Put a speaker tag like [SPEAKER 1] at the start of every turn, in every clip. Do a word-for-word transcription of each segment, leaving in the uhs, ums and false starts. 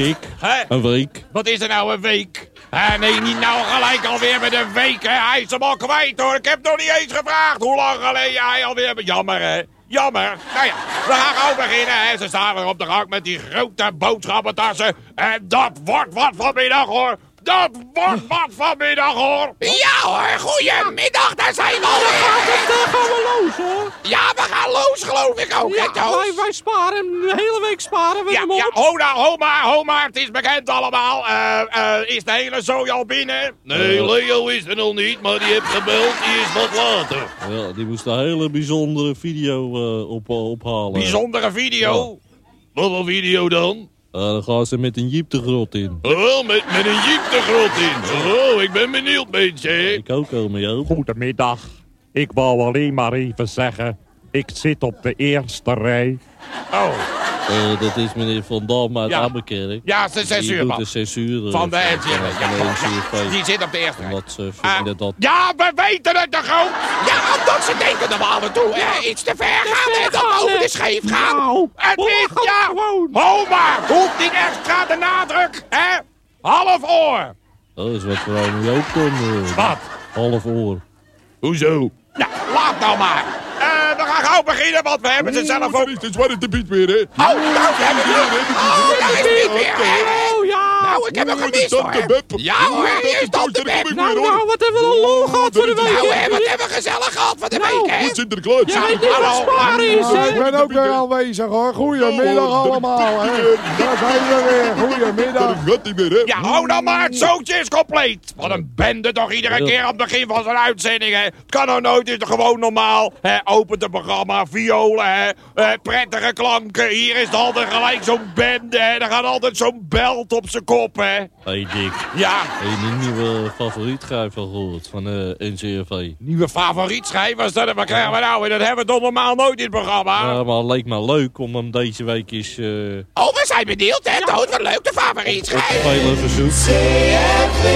[SPEAKER 1] week.
[SPEAKER 2] Hè?
[SPEAKER 1] Een week.
[SPEAKER 2] Wat is er nou een week? Hè, nee, niet nou gelijk alweer met een week, hè. Hij is hem al kwijt, hoor. Ik heb nog niet eens gevraagd hoe lang geleden hij alweer... Jammer, hè. Jammer. Nou ja, we gaan gauw beginnen, hè. Ze staan weer op de gang met die grote boodschappentassen. En dat wordt wat vanmiddag, hoor. Dat wordt wat vanmiddag, hoor.
[SPEAKER 3] Ja hoor, goedemiddag, daar zijn we alweer.
[SPEAKER 4] Dan gaan we los, hoor.
[SPEAKER 3] Ja, we gaan los, geloof ik ook, hè,
[SPEAKER 4] Ja,
[SPEAKER 3] Toos?
[SPEAKER 4] wij, wij sparen, de hele week sparen we
[SPEAKER 2] Ja,
[SPEAKER 4] hem op.
[SPEAKER 2] ja, ho nou, ho maar, ho maar. Het is bekend allemaal. Eh, eh, is de hele zooi al binnen?
[SPEAKER 5] Nee, Leo is er nog niet, maar die heeft gebeld, die is wat later.
[SPEAKER 1] Ja, die moest een hele bijzondere video uh, op, ophalen.
[SPEAKER 2] Bijzondere video.
[SPEAKER 5] Wat een video dan?
[SPEAKER 1] Uh, dan gaan ze met een jeep de grot in.
[SPEAKER 5] Oh, met, met een jeep de grot in. Oh, ik ben benieuwd, beetje.
[SPEAKER 1] Ik ook al mee ook.
[SPEAKER 4] Goedemiddag. Ik wou alleen maar even zeggen, ik zit op de eerste rij.
[SPEAKER 2] Oh,
[SPEAKER 1] Uh, dat is meneer Van Dam uit
[SPEAKER 2] Ja.
[SPEAKER 1] Abbekerk.
[SPEAKER 2] ja, ze
[SPEAKER 1] Die
[SPEAKER 2] censuur,
[SPEAKER 1] doet
[SPEAKER 2] man.
[SPEAKER 1] de censuur. uh,
[SPEAKER 2] Van de
[SPEAKER 1] van-
[SPEAKER 2] N C R V.
[SPEAKER 1] van-
[SPEAKER 2] Ja,
[SPEAKER 1] van de
[SPEAKER 2] ja,
[SPEAKER 1] N C R V.
[SPEAKER 2] die zit op de eerste rij.
[SPEAKER 1] Omdat ze
[SPEAKER 2] Ah,
[SPEAKER 1] vinden dat...
[SPEAKER 2] ja, we weten het toch ook?
[SPEAKER 3] Ja, omdat ze denken dat we af en toe eh, iets te ver gaan en dat we over de scheef gaan.
[SPEAKER 4] Nou,
[SPEAKER 2] Het is,
[SPEAKER 4] hoor,
[SPEAKER 2] ja,
[SPEAKER 4] gewoon.
[SPEAKER 2] ho maar, hoeft niet extra de nadruk, hè? Half oor.
[SPEAKER 1] Dat is wat vrouw nu ook dan. Uh,
[SPEAKER 2] Wat?
[SPEAKER 1] Half oor.
[SPEAKER 5] Hoezo?
[SPEAKER 2] Nou, laat nou maar. Eh, we gaan gauw beginnen, want we hebben ze zelf ook...
[SPEAKER 5] is de zwarte Piet weer, hè?
[SPEAKER 3] Oh, nou, we hebben we. Oh, daar is Piet weer, hè?
[SPEAKER 4] Oh ja.
[SPEAKER 3] Nou, ik heb hem gemist, hoor. Ja hoor, hier is Tante Beb.
[SPEAKER 4] Nou, nou, wat hebben we een lol gehad voor de week.
[SPEAKER 3] Nou,
[SPEAKER 4] hè?
[SPEAKER 3] hè, wat hebben we gezellig gehad van de
[SPEAKER 4] Nou,
[SPEAKER 3] week, hè?
[SPEAKER 5] Sinterklaas.
[SPEAKER 4] Je weet niet wat
[SPEAKER 2] Hallo,
[SPEAKER 4] sparen is,
[SPEAKER 6] Ja, ik
[SPEAKER 4] hè?
[SPEAKER 6] ben ook weer aanwezig hoor. Goedemiddag allemaal. Hè. Daar zijn we weer. Goedemiddag.
[SPEAKER 5] gaat niet meer, hè?
[SPEAKER 2] Ja, hou dan maar, het zootje is compleet. Wat een bende toch iedere keer aan het begin van zo'n uitzending, hè. Het kan nou nooit, het is toch gewoon normaal. Hè, opent het programma, violen, hè. Eh, prettige klanken. Hier is het altijd gelijk zo'n bende, hè. Er gaat altijd zo'n belt op zijn kop, hè.
[SPEAKER 1] Hey Dick,
[SPEAKER 2] Ja,
[SPEAKER 1] heb je een nieuwe favorietschrijf al gehoord van de N C R V?
[SPEAKER 2] nieuwe favorietschrijvers, dat wat krijgen we nou? Dat hebben we toch normaal nooit in het programma.
[SPEAKER 1] Ja, maar het leek me leuk om hem deze week eens uh,
[SPEAKER 3] Oh, we zijn benieuwd, hè, Toos? Wat leuk, de favoriet
[SPEAKER 1] op te
[SPEAKER 3] schrijven.
[SPEAKER 1] spelen verzoek.
[SPEAKER 7] C R V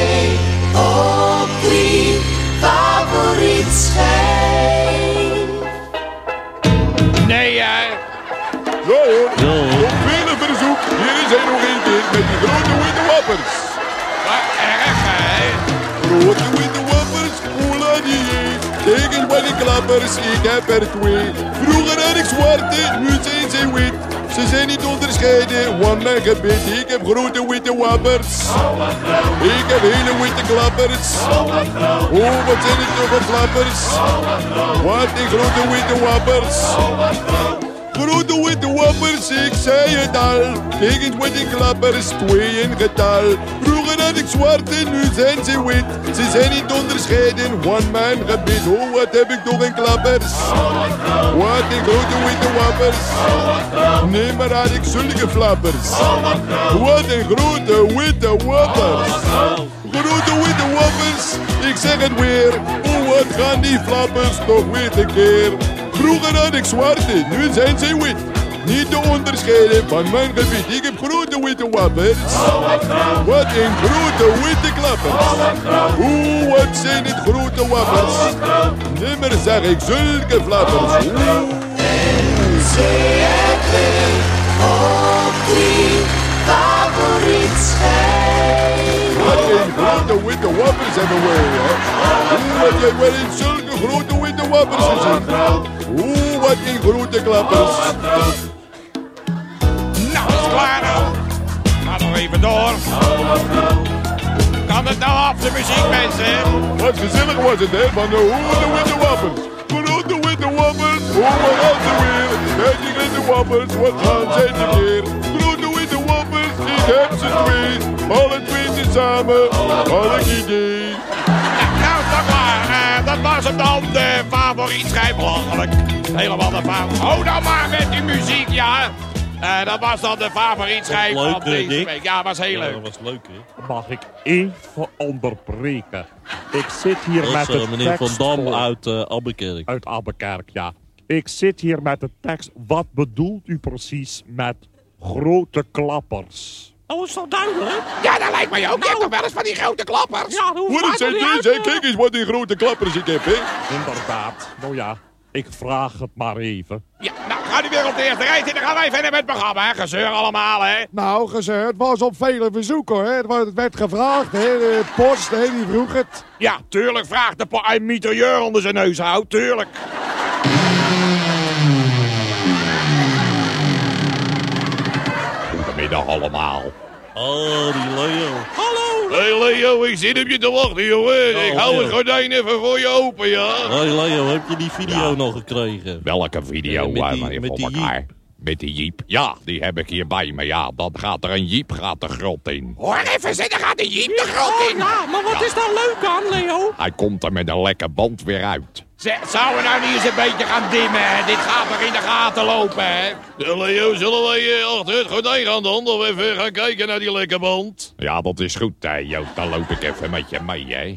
[SPEAKER 7] op drie, favoriet schijf.
[SPEAKER 2] Nee, hè.
[SPEAKER 5] Ja, hoor.
[SPEAKER 1] Ja hoor.
[SPEAKER 5] Op vele verzoek. Hier is hij nog een keer met die grote witte wappers.
[SPEAKER 2] Wat erg, hè.
[SPEAKER 5] Grote witte wappers, cola die. Tegen wat die klappers, ik heb er twee. Vroeger had ik zwarte, nu zijn ze wit. Ze zijn niet onderscheiden, one man gebit. Ik heb grote witte wappers. Ik heb hele witte klappers. Oh, wat zijn het toch voor flappers. Wat die grote witte wappers. Grote witte wappers, ik zei het al. Tegen witte klappers, twee in getal. Vroeger had ik zwarte, nu zijn ze wit. Ze zijn niet onderscheiden, one man gebit. Oh, wat heb ik toch in klappers. Wat die grote witte wappers. Nee, maar had ik zulke flappers. Wat een grote witte wappers. Grote witte wappers, ik zeg het weer. Oh, wat gaan die flappers toch weer een keer. Vroeger had ik zwarte, nu zijn ze wit. Niet te onderscheiden van mijn gebied. Ik heb grote witte wappers. Wat een grote witte klappers. Oeh, wat zijn het grote wappers. Nimmer zag ik zulke flappers. Oeh.
[SPEAKER 7] C R V op drie, favoriet schijf.
[SPEAKER 5] Wat een grote witte wappers hebben we, hè. Oeh, wat jij wel eens zulke grote witte wappers gezien. Oeh, wat een grote klappers.
[SPEAKER 2] Nou, is het klaar nou. Ga nog even door. Kan het nou af, de muziek, mensen?
[SPEAKER 5] Wat gezellig was het, hè, van de hoe de witte wappers. Grote witte wappers, hoe wat gaan ze weer? Kijk die witte wappers, wat gaan zij te keer? Grote witte wappers, ik heb ze twee. Alle twee tezamen, had ik idee.
[SPEAKER 2] Nou, is dat klaar. Eh, dat was het dan, de favoriet schrijf. Belachelijk. Helemaal de favoriet. Hou nou maar met die muziek, ja. Eh, dat was dan de favoriet schrijf
[SPEAKER 1] Leuk,
[SPEAKER 2] van
[SPEAKER 1] hè,
[SPEAKER 2] deze
[SPEAKER 1] Dick?
[SPEAKER 2] week. Ja, was heel
[SPEAKER 1] Ja,
[SPEAKER 2] leuk.
[SPEAKER 1] dat was leuk, hè?
[SPEAKER 4] Mag ik even onderbreken? Ik zit hier
[SPEAKER 1] Dat
[SPEAKER 4] met
[SPEAKER 1] is uh,
[SPEAKER 4] de
[SPEAKER 1] meneer Van
[SPEAKER 4] tekst
[SPEAKER 1] Dam
[SPEAKER 4] voor-
[SPEAKER 1] uit uh, Abbekerk.
[SPEAKER 4] uit Abbekerk, ja. Ik zit hier met de tekst. Wat bedoelt u precies met grote klappers?
[SPEAKER 8] Oh, is dat duidelijk?
[SPEAKER 3] Ja, dat lijkt mij ook. Je hebt toch wel eens van die grote klappers?
[SPEAKER 8] Ja, hoe
[SPEAKER 5] Wat zijn deze? Kijk eens wat die grote klappers ik heb, hè.
[SPEAKER 4] Inderdaad. Nou ja, ik vraag het maar even.
[SPEAKER 2] Ja, nou, Ga nu weer op de eerste rij zitten. Gaan wij verder met het programma, hè. Gezeur allemaal, hè.
[SPEAKER 6] Nou, gezeur, het was op vele verzoeken, hoor. Het werd- het werd gevraagd, hè. De post, hè, die vroeg het.
[SPEAKER 2] Ja, tuurlijk vraagt de po- hij een mitrailleur onder zijn neus houdt, tuurlijk. Goedemiddag allemaal.
[SPEAKER 1] Oh, die Leo.
[SPEAKER 2] Hey Leo, ik zit op je te wachten, jongen. Ik hou
[SPEAKER 1] Leo.
[SPEAKER 2] het gordijn even voor je open, ja.
[SPEAKER 1] Hoi Leo, heb je die video nog gekregen?
[SPEAKER 2] Welke video,
[SPEAKER 1] Eh, met
[SPEAKER 2] eh,
[SPEAKER 1] die-
[SPEAKER 2] meneer
[SPEAKER 1] met
[SPEAKER 2] voor
[SPEAKER 1] die
[SPEAKER 2] elkaar? Met die jeep? Ja, die heb ik hier bij me, ja. Dan gaat er een jeep gaat de grot in.
[SPEAKER 3] Hoor even, zit, er gaat de jeep de grot in.
[SPEAKER 8] Ja, maar wat is daar leuk aan, Leo?
[SPEAKER 2] Hij komt er met een lekker band weer uit. Zouden we nou niet eens een beetje gaan dimmen, hè? Dit gaat toch in de gaten lopen, hè?
[SPEAKER 9] Leo, zullen wij eh, achter het gordijn gaan dan? Of even gaan kijken naar die lekke band?
[SPEAKER 2] Ja, dat is goed, hè, Joop. Dan loop ik even met je mee, hè.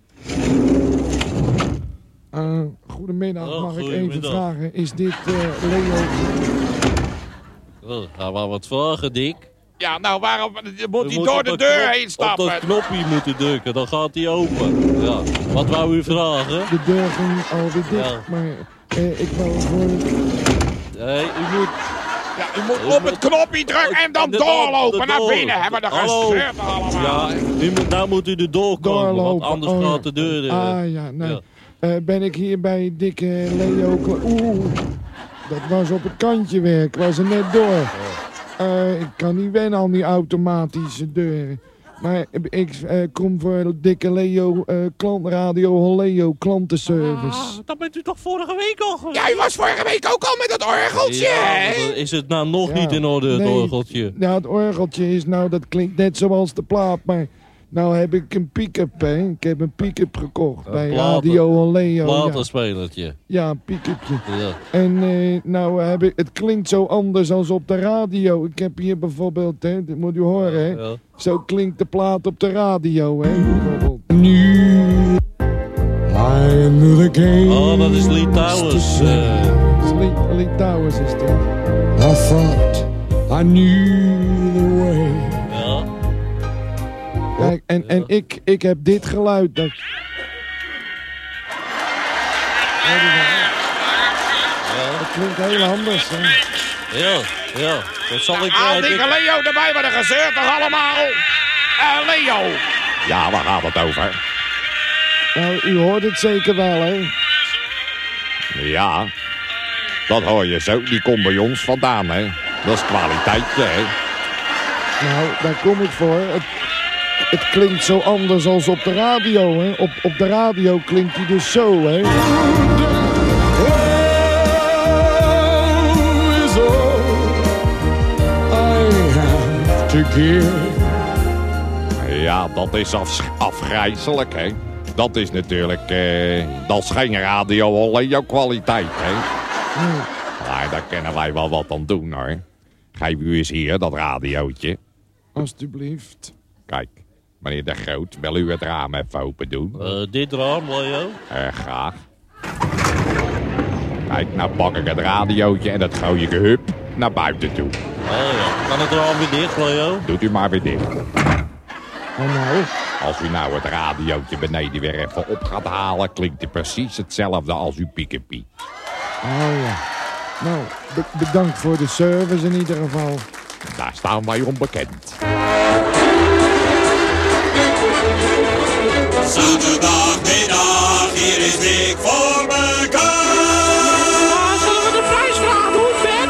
[SPEAKER 6] Eh, goedemiddag,
[SPEAKER 1] Oh,
[SPEAKER 6] mag ik even
[SPEAKER 1] goedemiddag.
[SPEAKER 6] vragen, is dit eh, Leo?
[SPEAKER 1] Oh, gaan we wat vragen, Dick?
[SPEAKER 2] Ja, nou, waarom moet
[SPEAKER 1] U
[SPEAKER 2] hij
[SPEAKER 1] moet
[SPEAKER 2] door
[SPEAKER 1] op
[SPEAKER 2] de
[SPEAKER 1] dat
[SPEAKER 2] deur
[SPEAKER 1] knop-
[SPEAKER 2] heen
[SPEAKER 1] Op
[SPEAKER 2] stappen?
[SPEAKER 1] dat knopje moeten drukken, dan gaat hij open. Ja. Wat wou u vragen?
[SPEAKER 6] De deur ging alweer dicht,
[SPEAKER 1] Ja.
[SPEAKER 6] maar eh, ik wou voor...
[SPEAKER 1] Nee, u moet...
[SPEAKER 2] Ja, u moet op het knopje drukken en dan
[SPEAKER 1] De-
[SPEAKER 2] doorlopen
[SPEAKER 1] de
[SPEAKER 2] naar
[SPEAKER 1] door-
[SPEAKER 2] binnen. Hebben we er
[SPEAKER 1] Hallo.
[SPEAKER 2] gezeurd allemaal.
[SPEAKER 1] Ja, u moet, nou moet u er doorkomen, want
[SPEAKER 6] Doorlopen.
[SPEAKER 1] anders
[SPEAKER 6] Oh, ja.
[SPEAKER 1] gaat de deur... eh,
[SPEAKER 6] Ah ja, nou,
[SPEAKER 1] ja.
[SPEAKER 6] eh, ben ik hier bij dikke Leo... Kla- Oeh, dat was op het kantje weer, ik was er net door. Eh, ik kan niet wennen aan die automatische deuren. Maar ik eh, kom voor dikke Leo eh klantradio Leo klantenservice.
[SPEAKER 8] Ah, dat bent u toch vorige week al geweest?
[SPEAKER 3] Jij was vorige week ook al met dat orgeltje, hè?
[SPEAKER 1] Ja, is het nou nog
[SPEAKER 6] Ja,
[SPEAKER 1] niet in orde, het
[SPEAKER 6] nee.
[SPEAKER 1] orgeltje?
[SPEAKER 6] Ja, het orgeltje is nou, dat klinkt net zoals de plaat, maar nou heb ik een pick-up, hè. Ik heb een pick-up gekocht
[SPEAKER 1] Een
[SPEAKER 6] bij
[SPEAKER 1] platen-
[SPEAKER 6] Radio Leo. Ja,
[SPEAKER 1] Platenspelertje.
[SPEAKER 6] ja een pick-upje.
[SPEAKER 1] Ja.
[SPEAKER 6] En eh, nou heb ik, het klinkt zo anders als op de radio. Ik heb hier bijvoorbeeld, hè, dit moet u horen, hè.
[SPEAKER 1] Ja.
[SPEAKER 6] Zo klinkt de plaat op de radio, hè. Bijvoorbeeld. Nu, I knew the game.
[SPEAKER 1] Oh, dat is Lee Towers. eh.
[SPEAKER 6] Lee, Lee Towers is dit. I thought I knew the way.
[SPEAKER 1] ja.
[SPEAKER 6] Kijk, en, en ik, ik heb dit geluid. Dat... Ja, dat klinkt heel anders. Hè.
[SPEAKER 1] Ja, ja. Dat zal ik...
[SPEAKER 2] Haal
[SPEAKER 1] eh,
[SPEAKER 2] die
[SPEAKER 1] Dick-
[SPEAKER 2] Leo erbij, wat een gezeurd toch allemaal? Eh, Leo. Ja, waar gaat het over?
[SPEAKER 6] Nou, u hoort het zeker wel, hè?
[SPEAKER 2] Ja, dat hoor je zo. Die komt bij ons vandaan, hè. Dat is kwaliteitje, hè.
[SPEAKER 6] Nou, daar kom ik voor. Het, het klinkt zo anders als op de radio, hè? Op, op de radio klinkt hij dus zo, hè?
[SPEAKER 2] Ja, dat is af, afgrijzelijk, hè. Dat is natuurlijk, eh, dat is geen radio, alleen jouw kwaliteit, hè. Maar daar kunnen wij wel wat aan doen, hoor. Geef u eens hier, dat radiootje.
[SPEAKER 6] Alsjeblieft.
[SPEAKER 2] Kijk, meneer De Groot, wil u het raam even open doen?
[SPEAKER 1] eh, dit raam, Leo.
[SPEAKER 2] Erg graag. Kijk, nou pak ik het radiootje en dat gooi ik hup naar buiten toe.
[SPEAKER 1] Oh ja. Kan het raam weer dicht, Leo?
[SPEAKER 2] Doet u maar weer dicht.
[SPEAKER 6] En nou,
[SPEAKER 2] Als u nou het radiootje beneden weer even op gaat halen, klinkt het precies hetzelfde als uw piekepie.
[SPEAKER 6] oh ja. Nou, be- bedankt voor de service in ieder geval.
[SPEAKER 2] Daar staan wij onbekend.
[SPEAKER 7] Zaterdagmiddag, hier is Dick voor mekaar.
[SPEAKER 8] Ah, zullen we de prijsvraag doen, Ben?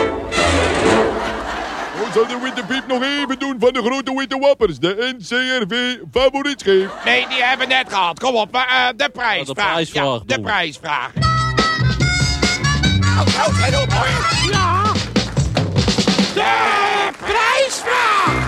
[SPEAKER 5] We zal de witte piep nog even doen van de grote witte wappers. De N C R V favorietscheef.
[SPEAKER 2] Nee, die hebben we net gehad. Kom op, uh, de prijsvraag.
[SPEAKER 1] Oh, de prijsvraag
[SPEAKER 2] Ja, de
[SPEAKER 1] doen.
[SPEAKER 2] prijsvraag.
[SPEAKER 3] Nou, nou, let op, hoor.
[SPEAKER 8] Ja.
[SPEAKER 3] De prijsvraag.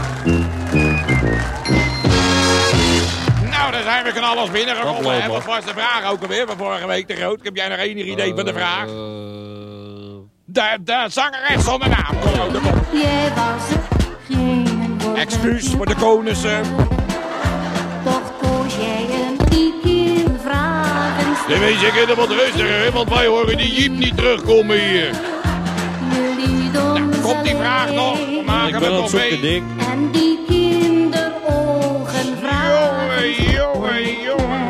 [SPEAKER 2] Nou, daar zijn we knallers binnengekomen.
[SPEAKER 1] Oplopen.
[SPEAKER 2] hè. Wat was de vraag ook alweer van vorige week, De Groot? Heb jij nog enig idee van de vraag?
[SPEAKER 1] Eh,
[SPEAKER 2] De, de zangeres zonder naam. Kom op, de kop.
[SPEAKER 10] Jij was het, geen woord.
[SPEAKER 2] Excuus voor de konussen.
[SPEAKER 10] Toch koos jij een piekje vragen.
[SPEAKER 9] Nee, wees ik er wat rustiger, hè, want wij horen die jeep niet terugkomen hier.
[SPEAKER 10] Jullie doen
[SPEAKER 2] Komt die vraag nog?
[SPEAKER 1] ik
[SPEAKER 2] Maken we
[SPEAKER 1] ben aan
[SPEAKER 2] nog
[SPEAKER 1] het zoeken,
[SPEAKER 2] mee?
[SPEAKER 1] Dick.
[SPEAKER 10] En die kinderogen vragen.
[SPEAKER 2] Jongen, jongen, jongen.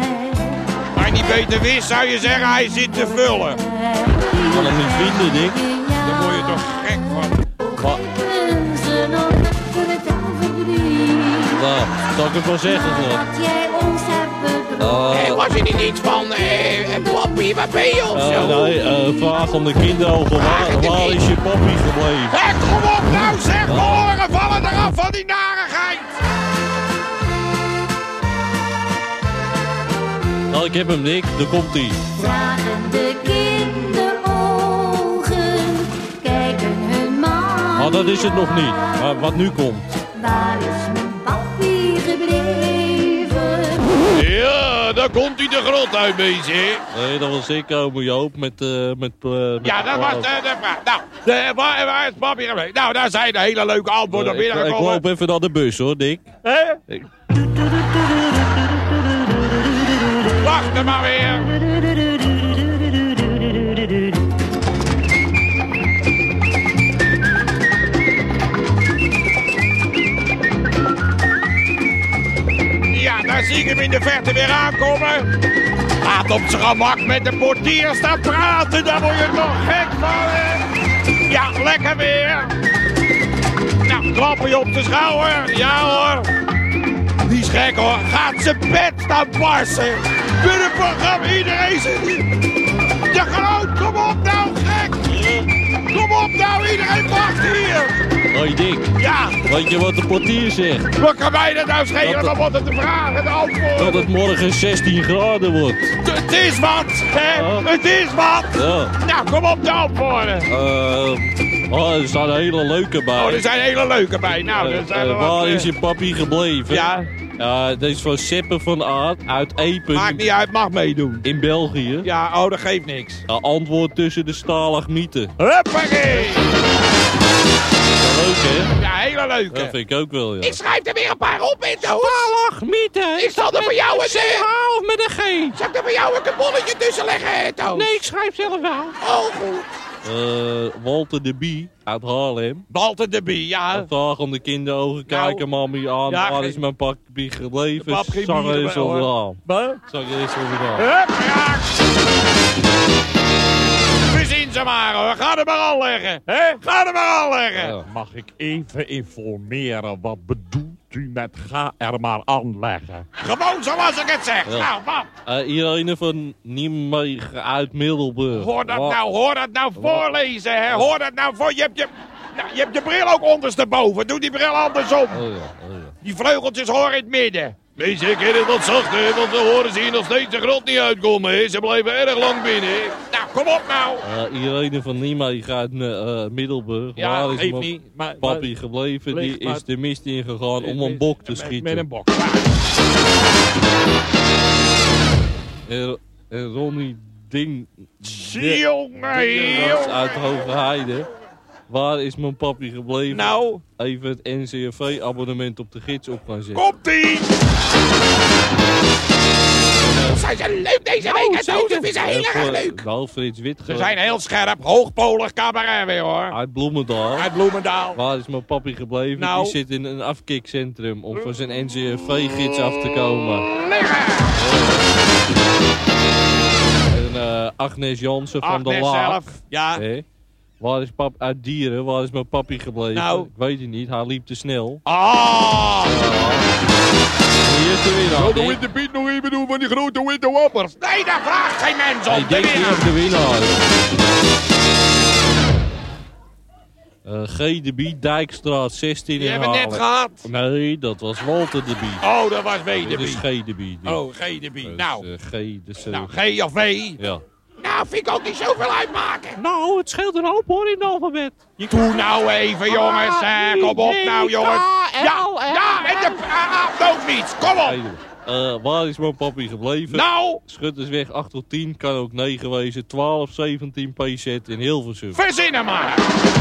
[SPEAKER 2] Maar niet beter wist, zou je zeggen, hij zit te vullen.
[SPEAKER 1] Ik kan hem niet vinden, Dick.
[SPEAKER 2] De daar word je toch gek van.
[SPEAKER 10] Kunnen ze nog vertel verdriet.
[SPEAKER 1] Nou, zal ik het wel zeggen gewoon?
[SPEAKER 10] Dat jij ons hebt bedrogen.
[SPEAKER 3] Eh, was er niet iets van, eh, eh, papi, waar ben je of
[SPEAKER 1] Uh,
[SPEAKER 3] zo?
[SPEAKER 1] nee, uh, vraag om de kinderogen. Waar, waar is je papi gebleven?
[SPEAKER 2] Hé, kom op nou zeg, mijn oren vallen eraf van die narigheid.
[SPEAKER 1] Nou, ik heb hem, Nick. Daar komt hij.
[SPEAKER 10] Vragen de kinderogen, kijken hun man.
[SPEAKER 1] Maar dat is het nog niet. Maar wat nu komt.
[SPEAKER 10] Waar is mijn papi gebleven?
[SPEAKER 9] Ja, daar komt hij de grot uit, beetje.
[SPEAKER 1] Nee, dat was ik, ome Joop, met... Uh, met, uh, met
[SPEAKER 2] Ja, dat was de, de vraag. Nou, de, waar, waar is papi gebleven? Nou, daar zijn de hele leuke antwoorden op
[SPEAKER 1] ik, ik
[SPEAKER 2] binnengekomen.
[SPEAKER 1] loop even naar de bus, hoor, Dick.
[SPEAKER 2] Hé?
[SPEAKER 1] Ik-
[SPEAKER 2] Wacht er maar weer. Ja, daar zie ik hem in de verte weer aankomen. Gaat op zijn gemak met de portier staan praten, daar word je toch gek van, hè? Ja, lekker weer. Nou, klap je op de schouder. Ja hoor. Die is gek hoor. Gaat zijn bed staan barsten. Binnenprogramma, iedereen zit hier. De groot, kom op nou, gek. Kom op nou, iedereen wacht hier.
[SPEAKER 1] Hoi, Dick.
[SPEAKER 2] Ja,
[SPEAKER 1] Weet je wat de portier zegt?
[SPEAKER 2] wat kan mij dat nou schelen om wat te vragen, de
[SPEAKER 1] Dat
[SPEAKER 2] antwoord?
[SPEAKER 1] het morgen zestien graden wordt.
[SPEAKER 2] Het is wat, hè?
[SPEAKER 1] Ja.
[SPEAKER 2] Het is wat.
[SPEAKER 1] Ja.
[SPEAKER 2] Nou, kom op de antwoorden.
[SPEAKER 1] Uh, oh, er staan hele leuke bij.
[SPEAKER 2] Oh, er zijn hele leuke bij. Nou, er zijn
[SPEAKER 1] Uh,
[SPEAKER 2] er wat,
[SPEAKER 1] waar
[SPEAKER 2] eh,
[SPEAKER 1] is je papi gebleven?
[SPEAKER 2] Ja,
[SPEAKER 1] Ja, dit is van Seppe van Aert uit Epen
[SPEAKER 2] maakt niet uit, mag meedoen.
[SPEAKER 1] in België.
[SPEAKER 2] Ja, oh, dat geeft niks.
[SPEAKER 1] Ja, antwoord tussen de stalagmieten.
[SPEAKER 2] Huppakee!
[SPEAKER 1] Ja, leuk, hè?
[SPEAKER 2] Ja, hele leuke.
[SPEAKER 1] Dat vind ik ook wel, ja.
[SPEAKER 3] Ik schrijf er weer een paar op in, toch?
[SPEAKER 8] Stalagmieten.
[SPEAKER 3] Ik zal er voor jou een...
[SPEAKER 8] C
[SPEAKER 3] eh,
[SPEAKER 8] H of met een G?
[SPEAKER 3] Zal ik er voor jou een kabolletje tussen leggen, Toos?
[SPEAKER 8] Nee, ik schrijf zelf wel.
[SPEAKER 3] Oh, goed.
[SPEAKER 1] Uh, Walter de Bie uit Haarlem.
[SPEAKER 2] Walter de Bie, ja.
[SPEAKER 1] Een vraag om de kinderogen.
[SPEAKER 2] Nou,
[SPEAKER 1] Kijken mami aan.
[SPEAKER 2] ja,
[SPEAKER 1] Waar
[SPEAKER 2] ge-
[SPEAKER 1] is mijn papi gebleven?
[SPEAKER 2] De pap geen
[SPEAKER 1] Zanger
[SPEAKER 2] bier
[SPEAKER 1] is
[SPEAKER 2] erbij, hoor.
[SPEAKER 1] al aan. Zanger is al aan.
[SPEAKER 2] Hup, ja. We zien ze maar hoor. Ga er maar aan leggen. Hè? Ga er maar aan leggen.
[SPEAKER 1] Ja.
[SPEAKER 4] Mag ik even informeren, wat bedoelt u met ga er maar aanleggen?
[SPEAKER 2] Gewoon zoals ik het zeg.
[SPEAKER 1] Ja.
[SPEAKER 2] Nou, wat?
[SPEAKER 1] Uh, Irene van Nijmegen uit Middelburg.
[SPEAKER 2] Hoor dat
[SPEAKER 1] Wa-
[SPEAKER 2] nou, hoor dat nou voorlezen, hè? Hoor dat nou voor. Je hebt je, nou, je hebt je bril ook ondersteboven. Doe die bril andersom.
[SPEAKER 1] Oh ja, oh ja.
[SPEAKER 2] Die vleugeltjes horen in het midden.
[SPEAKER 9] Weet je, ik heb het wat zachter, want we horen ze hier nog steeds de grot niet uitkomen. Hè. Ze blijven erg lang binnen.
[SPEAKER 2] Nou, kom op nou.
[SPEAKER 1] Uh, Irene van Nijmegen uit uh, Middelburg.
[SPEAKER 2] Ja,
[SPEAKER 1] Waar is
[SPEAKER 2] geeft
[SPEAKER 1] mijn
[SPEAKER 2] niet. Maar,
[SPEAKER 1] papi gebleven? Die
[SPEAKER 2] Ligt maar-
[SPEAKER 1] is de mist ingegaan om een bok te
[SPEAKER 2] met-
[SPEAKER 1] schieten.
[SPEAKER 2] Met een bok.
[SPEAKER 1] En, en Ronnie Ding...
[SPEAKER 2] Jongen,
[SPEAKER 1] Dingenrads
[SPEAKER 2] jongen.
[SPEAKER 1] uit Hoge Heide. Waar is mijn papi gebleven?
[SPEAKER 2] Nou,
[SPEAKER 1] Even het N C R V-abonnement op de gids op gaan zetten.
[SPEAKER 2] komt-ie.
[SPEAKER 3] Zijn ze leuk deze week, hè, Toos? Ik vind ze heel
[SPEAKER 1] Eh,
[SPEAKER 3] erg
[SPEAKER 1] voor-
[SPEAKER 3] leuk.
[SPEAKER 1] Nou, Frits
[SPEAKER 2] Ze
[SPEAKER 1] Witger
[SPEAKER 2] zijn heel scherp. Hoogpolig cabaret weer, hoor.
[SPEAKER 1] uit Bloemendaal.
[SPEAKER 2] Uit Bloemendaal.
[SPEAKER 1] Waar is mijn papi gebleven?
[SPEAKER 2] Nou.
[SPEAKER 1] Die zit in een afkikcentrum om van zijn N C R V-gids af te komen.
[SPEAKER 2] Liggen.
[SPEAKER 1] En uh, Agnes Jansen van de
[SPEAKER 2] Agnes
[SPEAKER 1] Laag.
[SPEAKER 2] zelf. Ja.
[SPEAKER 1] Hé? Waar is pap uit Dieren? Waar is mijn papi gebleven?
[SPEAKER 2] Nou.
[SPEAKER 1] Ik weet het niet. Hij liep te snel.
[SPEAKER 2] Ah.
[SPEAKER 1] Hier is de winnaar.
[SPEAKER 5] Zou de
[SPEAKER 1] Dick.
[SPEAKER 5] witte Piet nog even doen van die grote witte wappers?
[SPEAKER 2] Nee, daar vraagt geen mens om.
[SPEAKER 1] Hey,
[SPEAKER 2] De
[SPEAKER 1] Dick, hier
[SPEAKER 2] winnaar.
[SPEAKER 1] is de winnaar. Uh, G. de Bie, Dijkstraat zestien
[SPEAKER 2] Die
[SPEAKER 1] in
[SPEAKER 2] hebben we net
[SPEAKER 1] Haarlem.
[SPEAKER 2] gehad.
[SPEAKER 1] Nee, dat was Walter de Bie.
[SPEAKER 2] Oh, dat was W
[SPEAKER 1] Dit
[SPEAKER 2] de
[SPEAKER 1] is
[SPEAKER 2] Bie.
[SPEAKER 1] G. de Bie. Dick.
[SPEAKER 2] Oh, G de Bie.
[SPEAKER 1] Dus,
[SPEAKER 2] Nou,
[SPEAKER 1] uh, G. Dus, uh,
[SPEAKER 2] nou, G of V.
[SPEAKER 1] ja.
[SPEAKER 3] Nou, vind ik ook niet zoveel uitmaken.
[SPEAKER 8] Nou, het scheelt een hoop hoor in het alfabet.
[SPEAKER 2] Doe nou even, jongens. hè. Kom op nou, jongens. Ja, ja, en de ah, ook niet. Kom op.
[SPEAKER 1] Uh, waar is mijn papi gebleven?
[SPEAKER 2] Nou,
[SPEAKER 1] Schuttersweg acht tot tien, kan ook negen wezen. twaalf zeventien P Z in Hilversum.
[SPEAKER 2] verzinnen maar.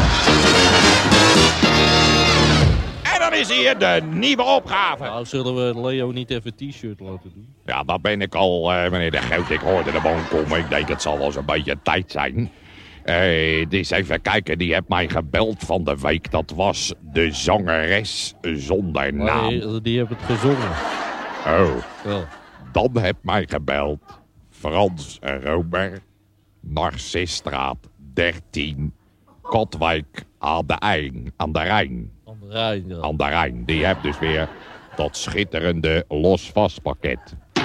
[SPEAKER 2] En dan is hier de nieuwe opgave.
[SPEAKER 1] Nou, zullen we Leo niet even een t-shirt laten doen?
[SPEAKER 2] Ja, dat ben ik al, eh, meneer de Groot. Ik hoorde de boom komen. Ik denk, het zal wel eens een beetje tijd zijn. Eh, dus even kijken, die heeft mij gebeld van de week. Dat was de zangeres zonder naam.
[SPEAKER 1] Nee, die hebben het gezongen.
[SPEAKER 2] Oh,
[SPEAKER 1] Ja.
[SPEAKER 2] dan heeft mij gebeld Frans Robert, Narcisstraat dertien, Katwijk aan de Rijn. Aan de Rijn.
[SPEAKER 1] Aan de Rijn, ja.
[SPEAKER 2] Aan de Rijn. Die heeft dus weer dat schitterende los-vast-pakket.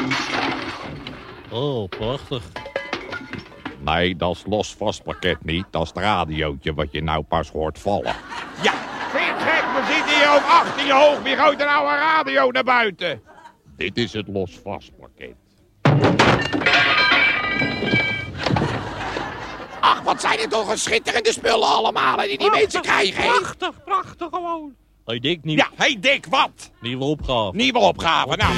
[SPEAKER 1] Oh, prachtig.
[SPEAKER 2] Nee, dat is los-vast-pakket niet. Dat is het radiootje wat je nou pas hoort vallen. Ja, vind je het gek? We zitten hier ook achter je hoog. Wie gooit er nou een radio naar buiten? Dit is het los-vast-pakket.
[SPEAKER 3] Ach, wat zijn er toch een schitterende spullen allemaal die die mensen krijgen, hè?
[SPEAKER 8] Prachtig, prachtig gewoon.
[SPEAKER 1] Hey Dick, nieuw,
[SPEAKER 2] Ja, hey Dick, wat?
[SPEAKER 1] nieuwe opgave.
[SPEAKER 2] Nieuwe opgave, nou.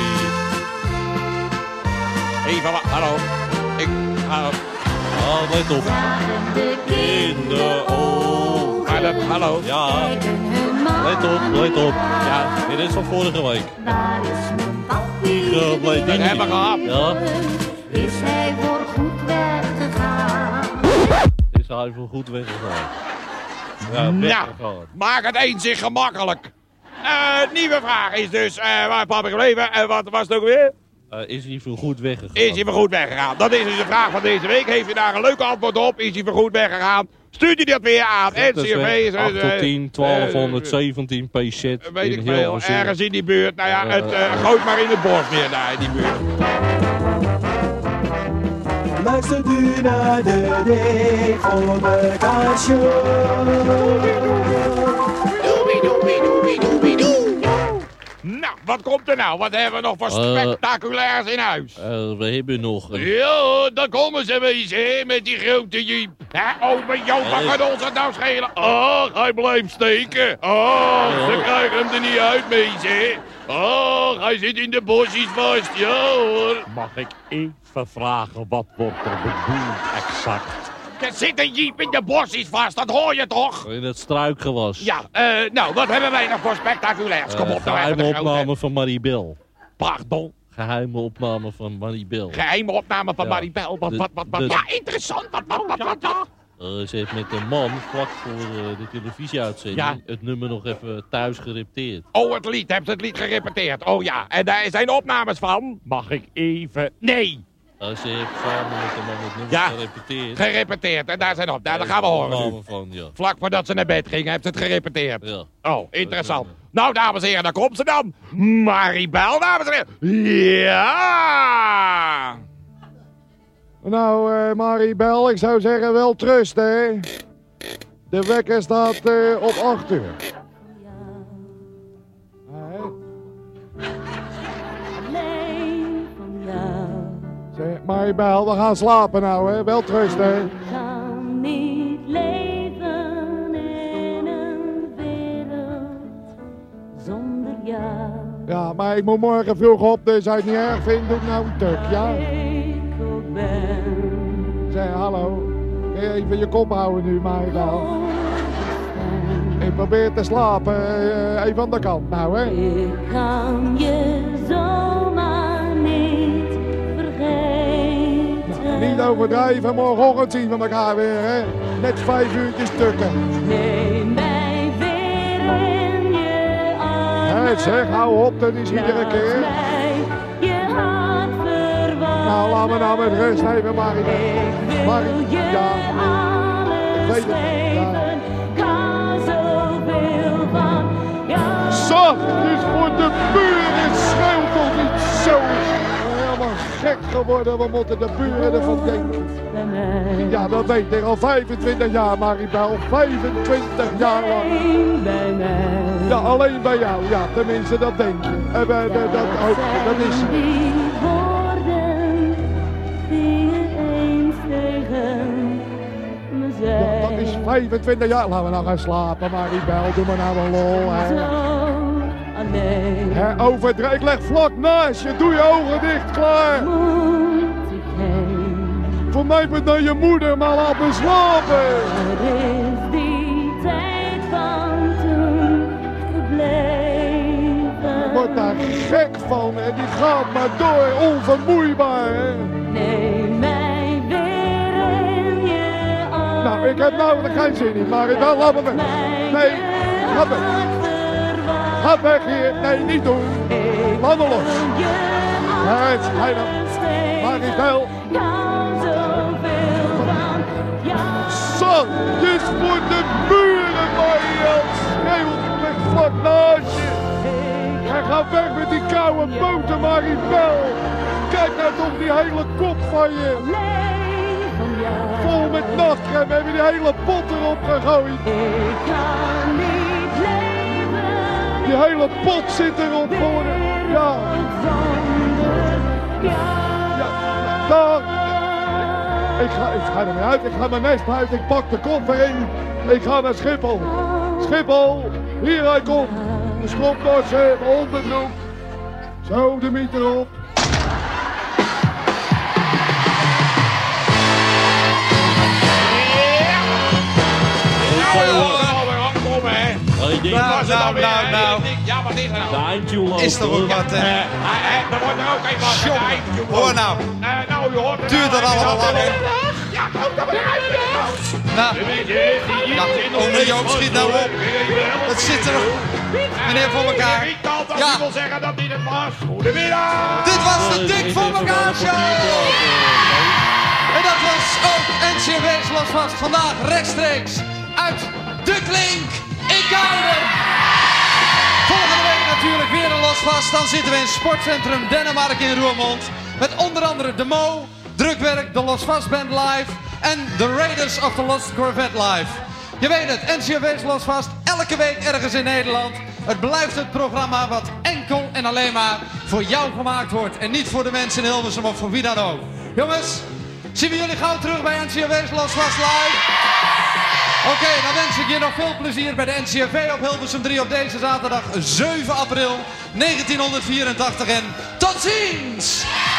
[SPEAKER 2] Even wat, hallo. Ik, hallo.
[SPEAKER 1] Ah, let op.
[SPEAKER 10] Zagen de kinderogen.
[SPEAKER 2] Hallo, hallo.
[SPEAKER 1] Ja,
[SPEAKER 10] Kijken hun
[SPEAKER 1] let op, let op.
[SPEAKER 10] Ja,
[SPEAKER 1] Dit is van vorige week.
[SPEAKER 10] waar is mijn papi
[SPEAKER 1] gebleven?
[SPEAKER 2] Dat hebben we gehad.
[SPEAKER 1] Ja,
[SPEAKER 10] Is hij voor goed weggegaan?
[SPEAKER 1] is hij voor goed weggegaan. Ja,
[SPEAKER 2] Nou,
[SPEAKER 1] weggegaan.
[SPEAKER 2] maak het eens zich gemakkelijk. Eh, nieuwe vraag is dus, eh, waar is papa gebleven? En wat was het ook weer?
[SPEAKER 1] Uh, is hij voor goed weggegaan?
[SPEAKER 2] Is hij voor goed weggegaan? Dat is dus de vraag van deze week. Heeft u daar een leuke antwoord op? Is hij voor goed weggegaan? Stuurt u dat weer aan. N C R V.
[SPEAKER 1] acht tot tien, twaalfhonderdzeventien P Z
[SPEAKER 2] Weet
[SPEAKER 1] in
[SPEAKER 2] ik veel.
[SPEAKER 1] Hilversum.
[SPEAKER 2] Ergens in die buurt. Nou ja,
[SPEAKER 1] Uh,
[SPEAKER 2] het uh, gooit maar in het bos meer daar in die buurt.
[SPEAKER 11] Luistert u naar de Dik voor elkaar show.
[SPEAKER 3] Doei, doei, doei, doei, doei.
[SPEAKER 2] Nou, wat komt er nou? Wat hebben we nog voor
[SPEAKER 1] Uh,
[SPEAKER 2] spectaculairs in huis?
[SPEAKER 1] Uh, we hebben nog een...
[SPEAKER 9] Ja, daar komen ze wees, hè, met die grote jeep.
[SPEAKER 2] Hè, over jou, wat
[SPEAKER 1] Hey.
[SPEAKER 2] gaat ons het nou schelen?
[SPEAKER 9] Ach, hij blijft steken. Ach, ze krijgen hem er niet uit, mees, hè. Ach, hij zit in de bosjes vast, ja hoor.
[SPEAKER 4] Mag ik even vragen, wat wordt er bedoeld exact?
[SPEAKER 2] Er zit een jeep in de bosjes vast, dat hoor je toch?
[SPEAKER 1] In het struikgewas.
[SPEAKER 2] Ja, eh, nou, wat hebben wij nog voor spectaculairs? Kom
[SPEAKER 1] Uh,
[SPEAKER 2] op, nou even
[SPEAKER 1] geheime
[SPEAKER 2] de grote.
[SPEAKER 1] opname van Maribel.
[SPEAKER 2] Pardon,
[SPEAKER 1] Geheime opname van Maribel.
[SPEAKER 2] geheime opname van
[SPEAKER 1] Ja.
[SPEAKER 2] Maribel. Wat,
[SPEAKER 1] De-
[SPEAKER 2] wat, wat, wat?
[SPEAKER 1] de-
[SPEAKER 2] Ja, interessant. Wat, wat, wat, wat, wat?
[SPEAKER 1] Uh, ze heeft met een man vlak voor uh, de televisieuitzending
[SPEAKER 2] Ja.
[SPEAKER 1] het nummer nog even thuis gerepeteerd.
[SPEAKER 2] Oh, het lied. Hebben ze het lied gerepeteerd? Oh ja, en daar zijn opnames van?
[SPEAKER 4] Mag ik even...
[SPEAKER 2] Nee,
[SPEAKER 1] Uh, ze heeft samen met de man het nummer
[SPEAKER 2] Ja.
[SPEAKER 1] gerepeteerd.
[SPEAKER 2] gerepeteerd. En daar zijn op. Daar, dat gaan we horen nu.
[SPEAKER 1] Opname van, ja.
[SPEAKER 2] Vlak voordat ze naar bed gingen, hebben ze het gerepeteerd.
[SPEAKER 1] Ja.
[SPEAKER 2] Oh, interessant. Nou, dames en heren, daar komt ze dan. Maribel, dames en heren. Ja!
[SPEAKER 6] Nou, eh Maribel, ik zou zeggen wel trust, hè. De wekker staat eh, op acht uur. Hè?
[SPEAKER 10] Alleen van jou.
[SPEAKER 6] Zeg, Maribel, we gaan slapen nou, hè. Wel trust, hè.
[SPEAKER 10] Kan niet leven in een wereld zonder jou.
[SPEAKER 6] Ja, maar ik moet morgen vroeg op, dus als je het niet erg vindt, doe ik nou een tuk, ja?
[SPEAKER 10] Ik ook ben.
[SPEAKER 6] Zeg, hallo. Kun je even je kop houden nu, Maribel? Ik probeer te slapen, eh, even aan de kant nou, hè.
[SPEAKER 10] Ik kan je zomaar niet vergeten.
[SPEAKER 6] Niet overdrijven, morgenochtend zien we elkaar weer, hè. Net vijf uurtjes tukken.
[SPEAKER 10] Neem mij weer in je armen.
[SPEAKER 6] Hé, zeg, hou op, dat is iedere
[SPEAKER 10] Laat
[SPEAKER 6] keer.
[SPEAKER 10] mij je hart verwarmen.
[SPEAKER 6] Nou, laat me nou met rust even, Maribel.
[SPEAKER 10] Ik wil
[SPEAKER 6] Marie-
[SPEAKER 10] je
[SPEAKER 6] ja.
[SPEAKER 10] alles
[SPEAKER 6] Ik weet het, ja.
[SPEAKER 10] geven. Kan zoveel van jou.
[SPEAKER 6] Zachtjes voor de buren, schreeuwt toch niet zo. Helemaal gek geworden, we moeten de buren ervan denken.
[SPEAKER 10] Bij mij.
[SPEAKER 6] Ja, dat weet ik al vijfentwintig jaar, Maribel. vijfentwintig jaar lang.
[SPEAKER 10] Alleen bij mij.
[SPEAKER 6] Ja, alleen bij jou. Ja, tenminste, dat denk je. En wij, dat, dat, ook, dat is...
[SPEAKER 10] Die woorden die je eens tegen me zei.
[SPEAKER 6] Ja, dat is vijfentwintig jaar. Laten we nou gaan slapen, Maribel. Doe maar nou een lol, hè.
[SPEAKER 10] Zo alleen.
[SPEAKER 6] Hè, overdrijf. Ik leg vlak naast je. Doe je ogen dicht, klaar.
[SPEAKER 10] Moet ik heen.
[SPEAKER 6] Voor mij bent dan je moeder, maar laat me slapen.
[SPEAKER 10] Er is die tijd van toen gebleven.
[SPEAKER 6] Ik word daar gek van en die gaat maar door, onvermoeibaar. Hè.
[SPEAKER 10] Neem mij weer in je armen.
[SPEAKER 6] Nou, ik heb nou geen zin in, Maribel, laat me weg. Nee, ga weg. Ga weg hier. Nee, niet doen. Laat me los. Het, hij dan. Maribel.
[SPEAKER 10] Kan zoveel van jou.
[SPEAKER 6] Man, je is voor de muren, Mariel. Schreeuwt ligt vlak naast je. En ga weg met die koude boter, Maribel. Kijk nou toch die hele kop van je. Vol met nachtcrème hebben die hele pot erop gegooid. Die hele pot zit erop voor de... Ja. Ja, daar. Ik ga, ik ga er mee uit, ik ga mijn nest uit, ik pak de koffer in. Ik ga naar Schiphol. Schiphol, hier hij komt. De stropdassen, mijn onderbroek. Zo, de meter op.
[SPEAKER 12] Nou, nou, nou, nou.
[SPEAKER 2] Ja, wat is er nou?
[SPEAKER 1] De eindtune
[SPEAKER 12] Is er ook wat, hè?
[SPEAKER 2] Er wordt er ook even wat de eindtune.
[SPEAKER 12] Hoor nou.
[SPEAKER 2] Nou, je hoort het.
[SPEAKER 12] Duurt dat allemaal lang, hè?
[SPEAKER 2] Ja, nou, dat wordt eruit.
[SPEAKER 12] Nou, ja, ome Joop, schiet nou op. Het zit er nog. Meneer voor elkaar. Ja.
[SPEAKER 2] Ik wil zeggen dat dit het was. Goedemiddag.
[SPEAKER 12] Dit was de Dik voor elkaar show. En dat was ook N C W Losvast vandaag rechtstreeks uit De Klink in Kuijden. Volgende week natuurlijk weer een Losvast. Dan zitten we in Sportcentrum Denemarken in Roermond. Met onder andere de Mo, Drukwerk, de Losvast Band live en de Raiders of the Lost Corvette live. Je weet het, N C W Losvast, elke week ergens in Nederland. Het blijft het programma wat enkel en alleen maar voor jou gemaakt wordt. En niet voor de mensen in Hilversum of voor wie dan ook. Jongens, zien we jullie gauw terug bij N C W Losvast live? Oké, okay, dan wens ik je nog veel plezier bij de N C V op Hilversum drie op deze zaterdag zeven april negentienhonderdvierentachtig en tot ziens!